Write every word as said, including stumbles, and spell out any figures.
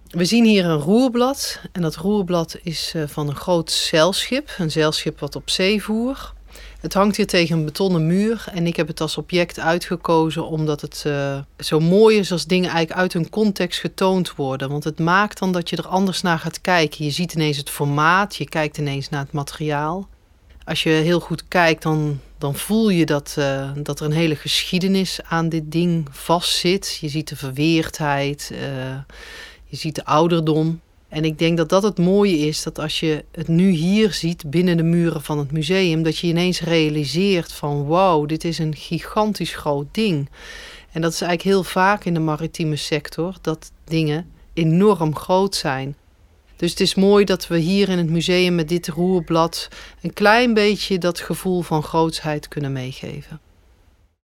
We zien hier een roerblad. En dat roerblad is uh, van een groot zeilschip. Een zeilschip wat op zee voer. Het hangt hier tegen een betonnen muur. En ik heb het als object uitgekozen omdat het uh, zo mooi is als dingen eigenlijk uit hun context getoond worden. Want het maakt dan dat je er anders naar gaat kijken. Je ziet ineens het formaat. Je kijkt ineens naar het materiaal. Als je heel goed kijkt, dan, dan voel je dat, uh, dat er een hele geschiedenis aan dit ding vastzit. Je ziet de verweerdheid, uh, je ziet de ouderdom. En ik denk dat dat het mooie is, dat als je het nu hier ziet binnen de muren van het museum, dat je ineens realiseert van wow, dit is een gigantisch groot ding. En dat is eigenlijk heel vaak in de maritieme sector, dat dingen enorm groot zijn. Dus het is mooi dat we hier in het museum met dit roerblad een klein beetje dat gevoel van grootsheid kunnen meegeven.